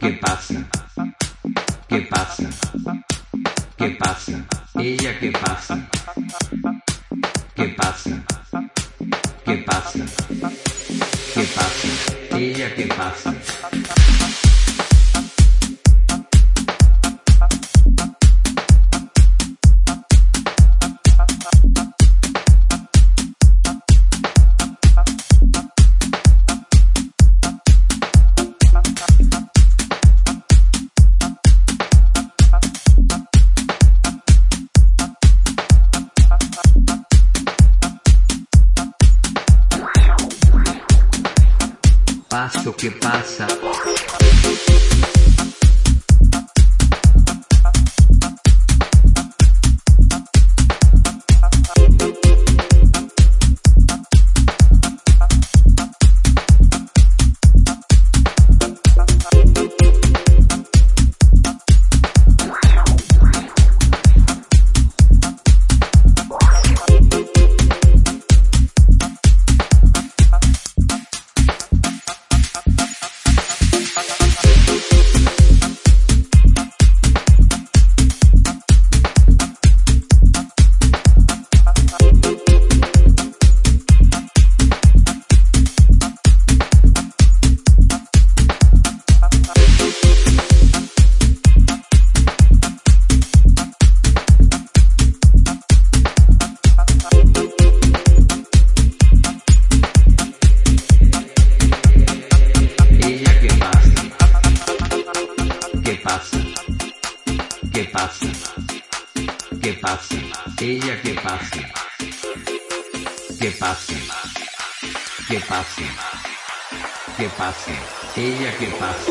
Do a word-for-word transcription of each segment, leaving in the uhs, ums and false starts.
¿Qué pasa? ¿Qué pasa? ¿Qué pasa? Ella, ¿qué pasa? ¿Qué pasa? ¿Qué pasa? ¿Qué pasa? Ella, ¿qué pasa? Paso que pasa. ¿Qué pasa? ¿Qué pasa? Ella, ¿qué pasa? ¿Qué pasa? ¿Qué pasa? ¿Qué pasa? Ella, ¿qué pasa?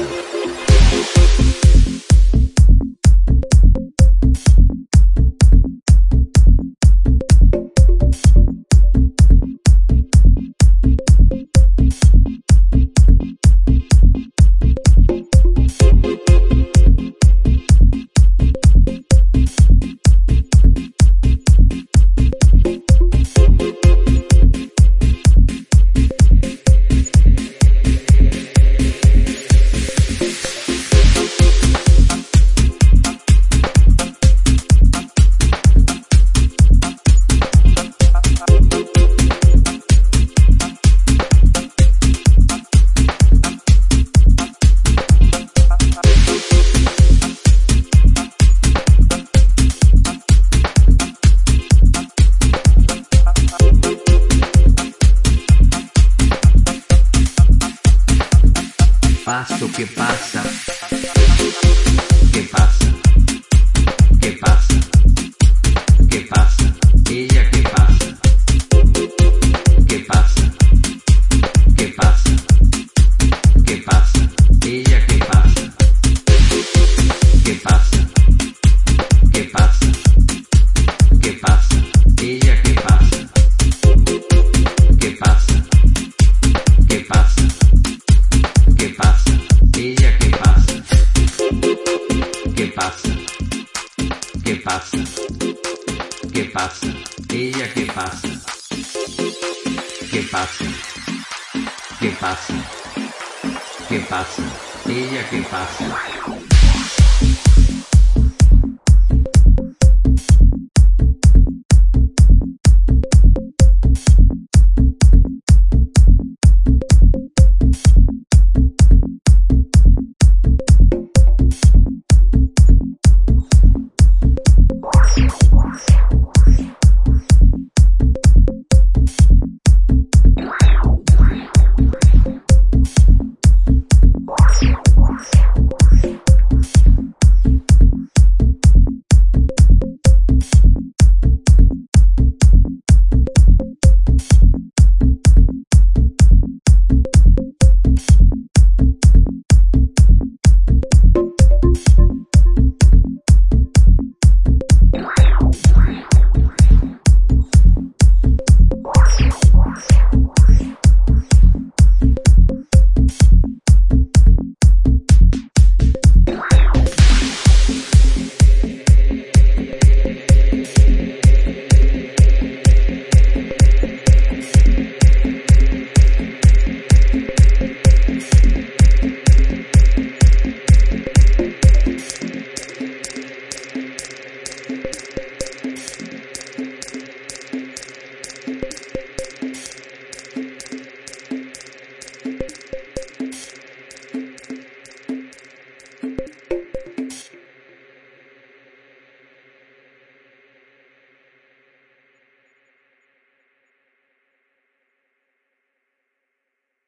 Paso que pasa. ¿Qué pasa? ¿Qué pasa? ¿Qué pasa? Ella, ¿qué pasa? ¿Qué pasa? ¿Qué pasa? ¿Qué pasa? Ella, ¿qué pasa? ¿Qué pasa? ¿Qué pasa? ¿Qué pasa? Ella, ¿qué pasa? ¿Qué pasa? ¿Qué pasa? ¿Qué pasa? Ella, ¿qué pasa? ¿Qué pasa? ¿Qué pasa? ¿Qué pasa? Ella, ¿qué pasa? ¿Qué pasa? ¿Qué pasa? ¿Qué pasa? Ella, ¿qué pasa?